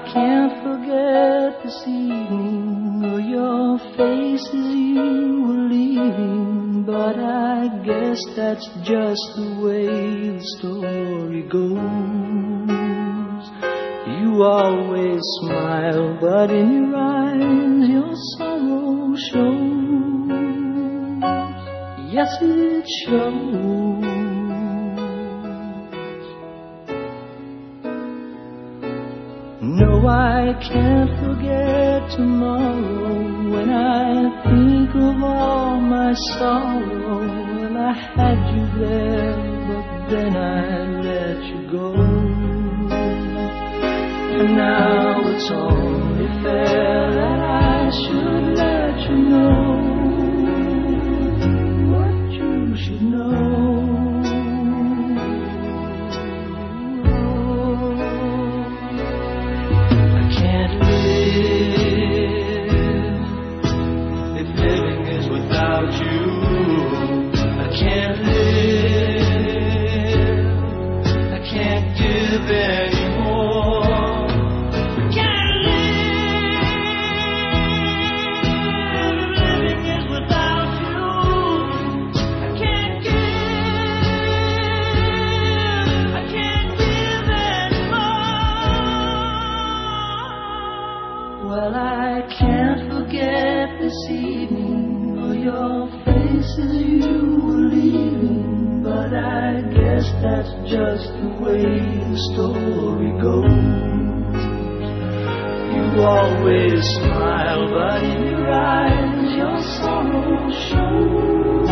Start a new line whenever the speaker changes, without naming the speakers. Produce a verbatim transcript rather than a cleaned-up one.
can't forget this evening or your face as you were leaving, but I guess that's just the way the story goes. You always smile, but in your eyes your sorrow shows. Yes, it shows. No, I can't forget tomorrow when I think of all my sorrow. Well, I had you there, but then I let you go. And now it's only fair that I should let you know what you should know. Well, I can't forget this evening or your face as you were leaving, but I guess that's just the way the story goes. You always smile, but in your eyes your sorrow shows.